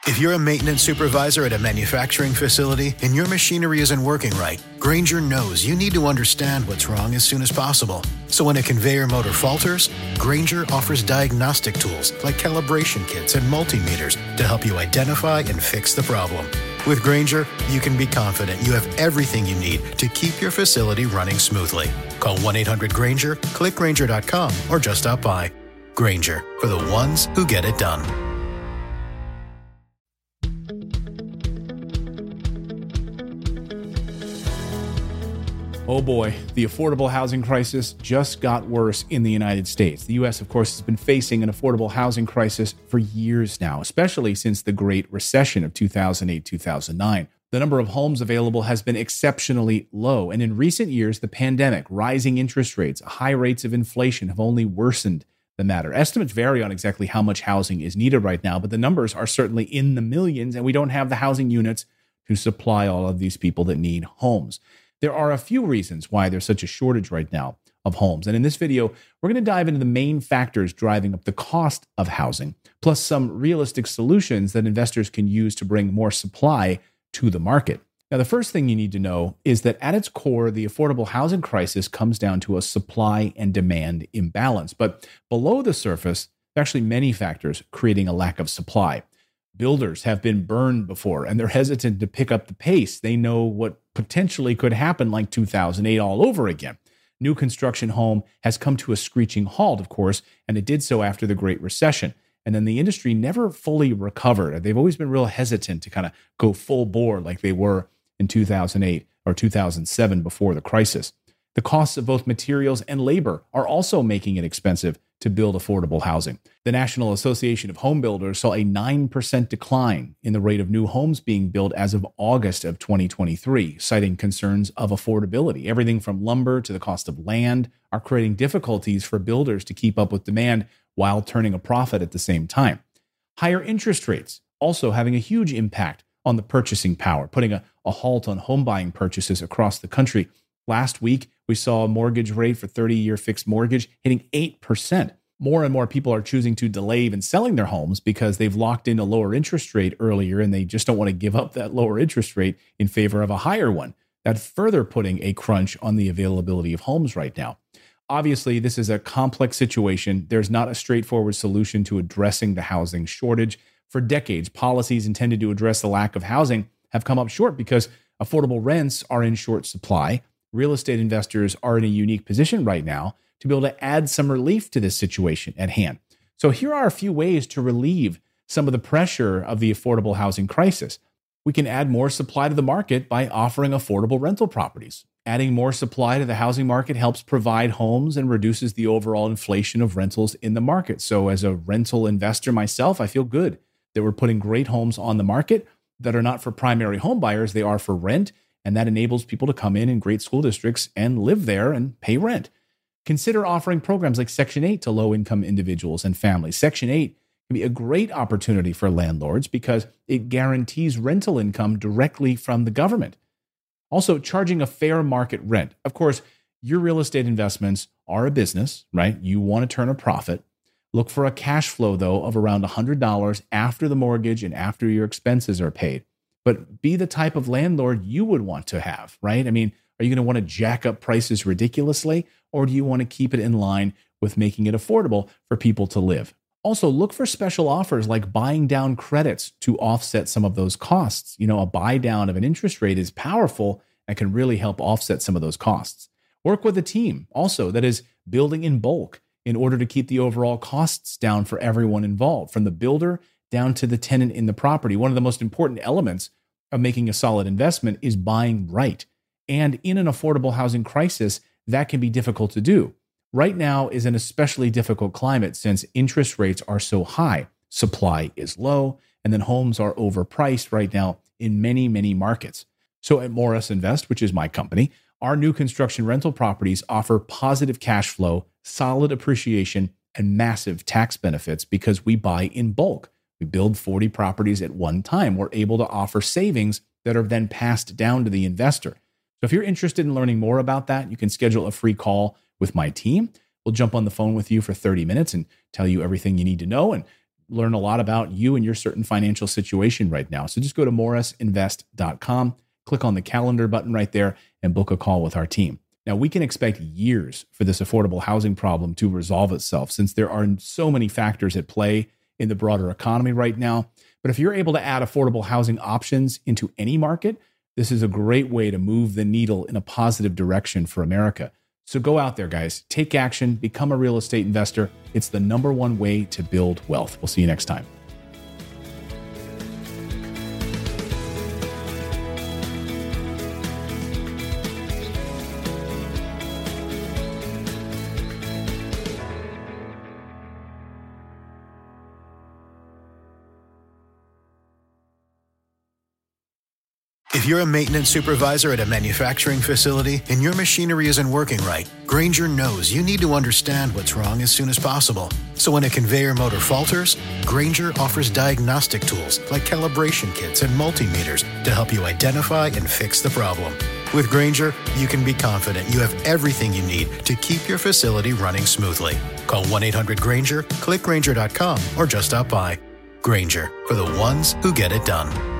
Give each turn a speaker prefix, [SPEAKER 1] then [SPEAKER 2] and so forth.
[SPEAKER 1] If you're a maintenance supervisor at a manufacturing facility and your machinery isn't working right, Grainger knows you need to understand what's wrong as soon as possible. So when a conveyor motor falters, Grainger offers diagnostic tools like calibration kits and multimeters to help you identify and fix the problem. With Grainger, you can be confident you have everything you need to keep your facility running smoothly. Call 1-800-GRAINGER, click Grainger.com, or just stop by. Grainger, for the ones who get it done.
[SPEAKER 2] Oh boy, the affordable housing crisis just got worse in the United States. The U.S., of course, has been facing an affordable housing crisis for years now, especially since the Great Recession of 2008-2009. The number of homes available has been exceptionally low, and in recent years, the pandemic, rising interest rates, high rates of inflation have only worsened the matter. Estimates vary on exactly how much housing is needed right now, but the numbers are certainly in the millions, and we don't have the housing units to supply all of these people that need homes. There are a few reasons why there's such a shortage right now of homes. And in this video, we're going to dive into the main factors driving up the cost of housing, plus some realistic solutions that investors can use to bring more supply to the market. Now, the first thing you need to know is that at its core, the affordable housing crisis comes down to a supply and demand imbalance. But below the surface, there are actually many factors creating a lack of supply. Builders have been burned before, and they're hesitant to pick up the pace. They know what potentially could happen like 2008 all over again. New construction home has come to a screeching halt, of course, and it did so after the Great Recession. And then the industry never fully recovered. They've always been real hesitant to kind of go full bore like they were in 2008 or 2007 before the crisis. The costs of both materials and labor are also making it expensive to build affordable housing. The National Association of Home Builders saw a 9% decline in the rate of new homes being built as of August of 2023, citing concerns of affordability. Everything from lumber to the cost of land are creating difficulties for builders to keep up with demand while turning a profit at the same time. Higher interest rates also having a huge impact on the purchasing power, putting a halt on home buying purchases across the country. Last week, we saw a mortgage rate for 30-year fixed mortgage hitting 8%. More and more people are choosing to delay even selling their homes because they've locked in a lower interest rate earlier and they just don't want to give up that lower interest rate in favor of a higher one. That's further putting a crunch on the availability of homes right now. Obviously, this is a complex situation. There's not a straightforward solution to addressing the housing shortage. For decades, policies intended to address the lack of housing have come up short because affordable rents are in short supply. Real estate investors are in a unique position right now to be able to add some relief to this situation at hand. So here are a few ways to relieve some of the pressure of the affordable housing crisis. We can add more supply to the market by offering affordable rental properties. Adding more supply to the housing market helps provide homes and reduces the overall inflation of rentals in the market. So as a rental investor myself, I feel good that we're putting great homes on the market that are not for primary home buyers, they are for rent. And that enables people to come in great school districts and live there and pay rent. Consider offering programs like Section 8 to low-income individuals and families. Section 8 can be a great opportunity for landlords because it guarantees rental income directly from the government. Also, charging a fair market rent. Of course, your real estate investments are a business, right? You want to turn a profit. Look for a cash flow, though, of around $100 after the mortgage and after your expenses are paid. But be the type of landlord you would want to have, right? I mean, are you going to want to jack up prices ridiculously, or do you want to keep it in line with making it affordable for people to live? Also, look for special offers like buying down credits to offset some of those costs. You know, a buy down of an interest rate is powerful and can really help offset some of those costs. Work with a team also that is building in bulk in order to keep the overall costs down for everyone involved, from the builder down to the tenant in the property. One of the most important elements of making a solid investment is buying right. And in an affordable housing crisis, that can be difficult to do. Right now is an especially difficult climate since interest rates are so high, supply is low, and then homes are overpriced right now in many, many markets. So at Morris Invest, which is my company, our new construction rental properties offer positive cash flow, solid appreciation, and massive tax benefits because we buy in bulk. We build 40 properties at one time. We're able to offer savings that are then passed down to the investor. So if you're interested in learning more about that, you can schedule a free call with my team. We'll jump on the phone with you for 30 minutes and tell you everything you need to know and learn a lot about you and your certain financial situation right now. So just go to morrisinvest.com, click on the calendar button right there, and book a call with our team. Now, we can expect years for this affordable housing problem to resolve itself, since there are so many factors at play in the broader economy right now. But if you're able to add affordable housing options into any market, this is a great way to move the needle in a positive direction for America. So go out there, guys. Take action. Become a real estate investor. It's the number one way to build wealth. We'll see you next time.
[SPEAKER 1] If you're a maintenance supervisor at a manufacturing facility and your machinery isn't working right, Grainger knows you need to understand what's wrong as soon as possible. So when a conveyor motor falters, Grainger offers diagnostic tools like calibration kits and multimeters to help you identify and fix the problem. With Grainger, you can be confident you have everything you need to keep your facility running smoothly. Call 1-800-GRAINGER, click Grainger.com, or just stop by. Grainger, for the ones who get it done.